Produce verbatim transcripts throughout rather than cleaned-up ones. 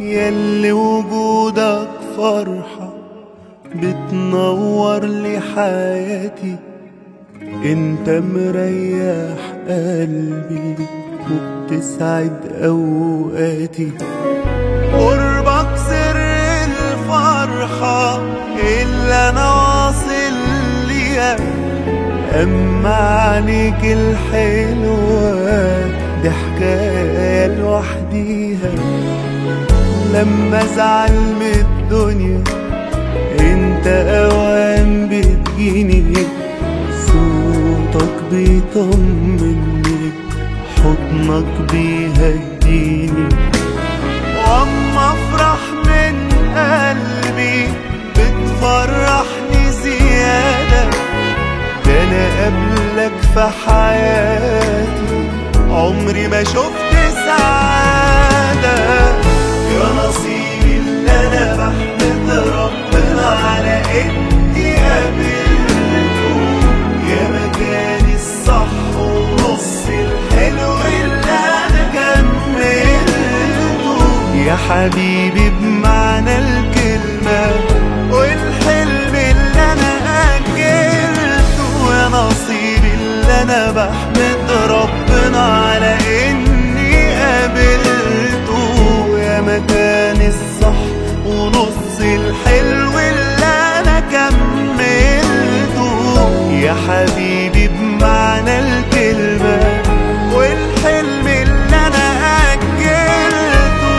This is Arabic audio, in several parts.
ياللي وجودك فرحة بتنور لي حياتي، انت مريح قلبي وبتسعد اوقاتي. قربك سر الفرحة اللي انا واصل ليها، اما عينيك الحلوة دي حكاية لوحديها. لما ازعل من الدنيا انت اوام بتجيني، صوتك بيطمني حضنك بيهديني. واما افرح من قلبي بتفرحني زيادة، ده انا قبلك في حياتي عمري ما شفت سعادة. يا نصيبي اللي انا بحمد ربنا على اني قابلته، يا مكاني الصح ونص الحلو اللي انا كملته. يا حبيبي بمعنى الكلمة والحلم اللي انا اجلته، يا نصيبي اللي انا بحمد ربنا على اني قابلته، يا مكاني الصح ونص الحلو اللي انا كملته. يا حبيبي بمعنى الكلمة والحلم اللي انا اجلته.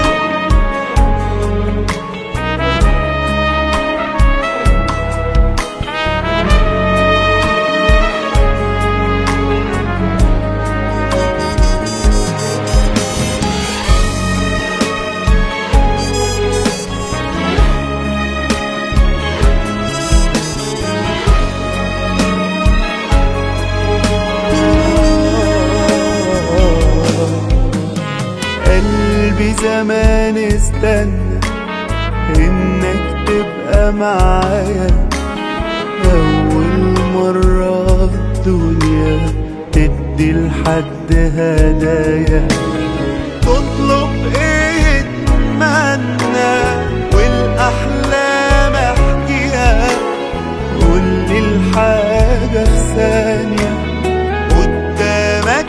قلبي زمان استنى انك تبقى معايا، اول مرة الدنيا تدي لحد هدايا. تطلب ايه اتمنى والاحلام احكيها، قولي الحاجة في ثانية قدامك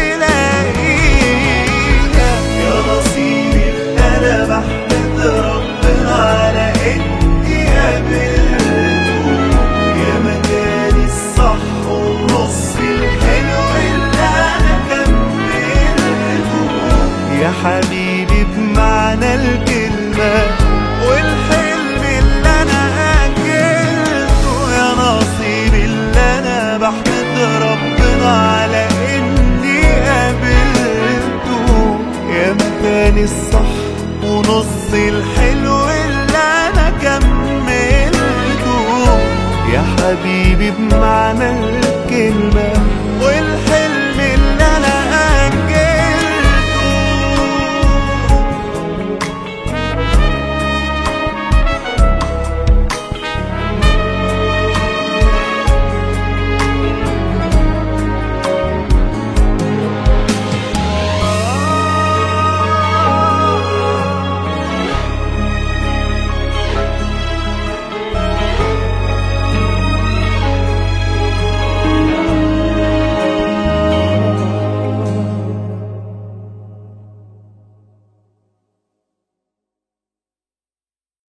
بحمد ربنا على اني قابلته، يا مكاني الصح ونص الحلو اللي انا كملته. يا حبيبي بمعنى الكلمة والحلم اللي انا اجلته، يا نصيبي اللي انا بحمد ربنا على اني قابلته، يا مكاني الصح ونص الحلو اللي انا كملته. يا حبيبي بمعنى